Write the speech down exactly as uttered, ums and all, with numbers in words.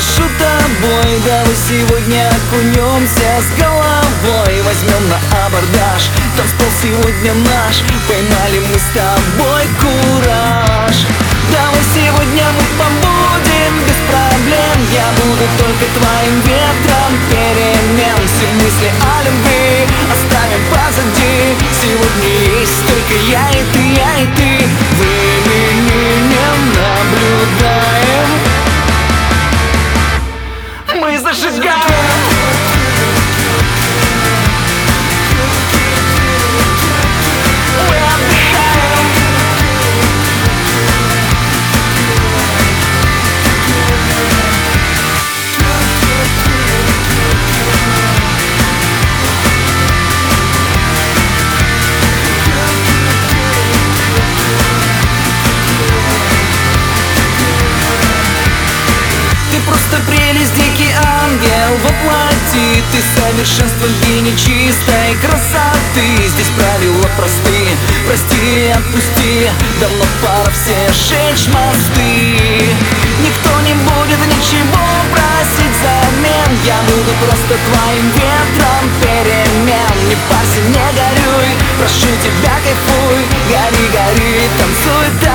дышу тобой. Давай сегодня окунемся с головой, возьмем на абордаж танцпол сегодня наш. Поймали мы с тобой кураж. Давай сегодня мы побудем без проблем. Я буду только твоим ветром перемен. Все мысли о любви оставим позади. Сегодня есть только я и ты, я и ты. Времени не наблюдаем, мы зажигаем. Прелесть, дикий ангел воплоти. Ты совершенство гений чистой красоты. Здесь правила простые, прости и отпусти. Давно пора все сжечь мосты. Никто не будет ничего просить взамен. Я буду просто твоим ветром перемен. Не парься, не горюй, прошу тебя, кайфуй. Гори, гори, танцуй.